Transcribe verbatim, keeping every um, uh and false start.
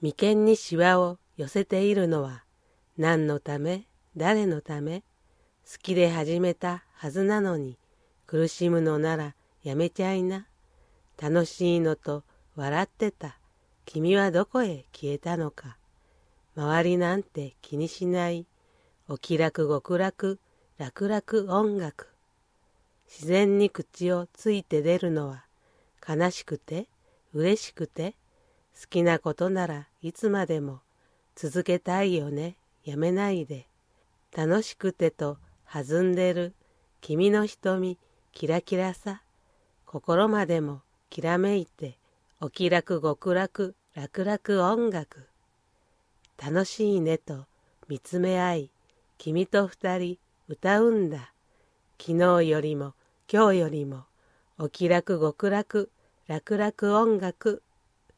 眉間にシワを寄せているのは何のため、誰のため。好きで始めたはずなのに、苦しむのならやめちゃいな。楽しいのと笑ってた君はどこへ消えたのか。周りなんて気にしない。お気楽極楽楽々音楽。自然に口をついて出るのは悲しくて嬉しくて、好きなことならいつまでも続けたいよね、やめないで。楽しくてと弾んでる君の瞳キラキラさ。心までもきらめいてお気楽極楽楽々音楽。楽しいねと見つめ合い、君と二人歌うんだ。昨日よりも今日よりもお気楽極楽楽々音楽。